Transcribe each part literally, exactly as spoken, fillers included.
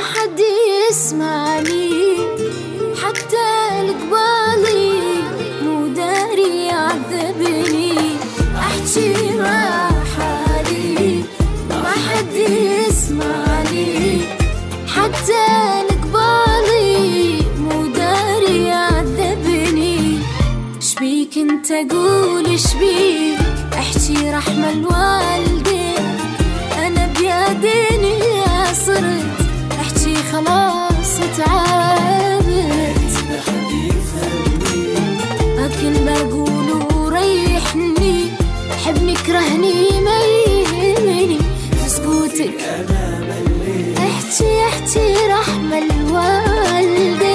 حد يسمعني، حتى القبالي مو داري يعذبني. احكي مع حالي ما حد يسمعني، حتى القبالي مو داري يعذبني. شبيك انت قول شبيك، احكي رحمة الوالدين. انا بيديني صرت احكي خلاص تعبت، لكن بقول ريحني، حبني كرهني ما يهمني. بسكوتك احكي احكي رحمة الوالدين.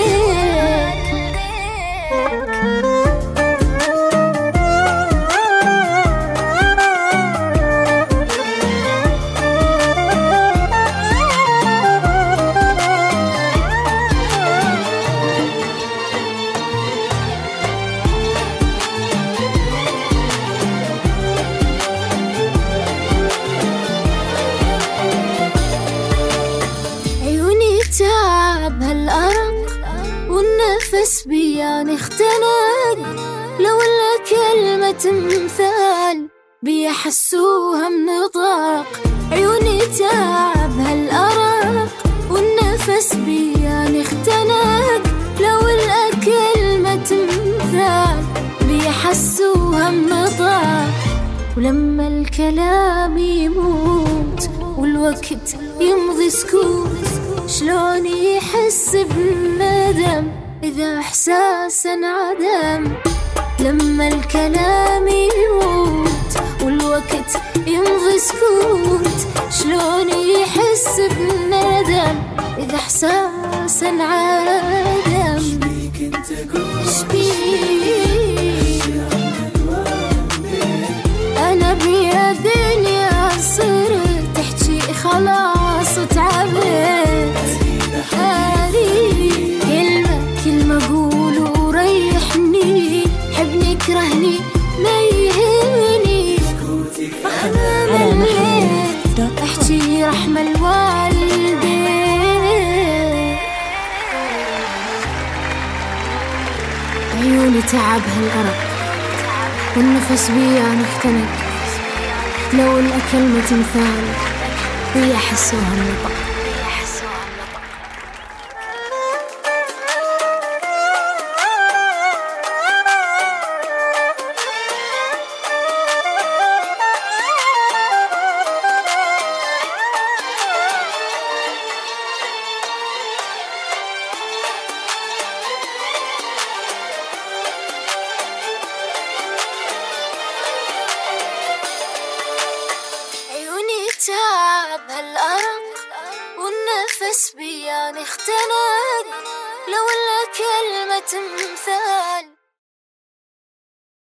تعب هالأرق والنفس بيان اختنق، لو كلمة تمثال بيحسوها منطق. عيوني تعب هالأرق والنفس بيان اختنق، لو كلمة تمثال بيحسوها منطق. ولما الكلام يموت والوقت يمضي سكوت، شلون يحس بالندم إذا إحساسا انعدم. لما الكلام يموت والوقت يمضي سكوت، شلون يحس بالندم إذا إحساسا انعدم. شبيك أنا بيديني صرت احكي خلاص تعبت. هذه كلمة كلمة قول وريحني، حبني كرهني ما يهمني. أنا مليت احكي رحمة الوالدين. عيوني تعب هالأرق والنفس بيان اختنق، لو الكلمة تمثال بيحسوها النطق. تعب هالأرق والنفس بيان اختنق، لو كلمة تمثال